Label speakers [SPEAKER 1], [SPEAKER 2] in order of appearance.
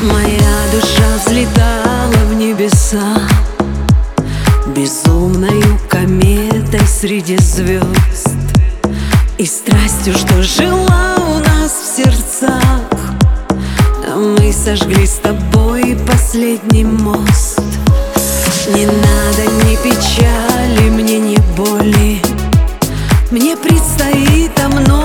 [SPEAKER 1] Моя душа взлетала в небеса безумною кометой среди звезд, и страстью, что жила у нас в сердцах, мы сожгли с тобой последний мост. Не надо ни печали, мне ни боли, мне предстоит о многом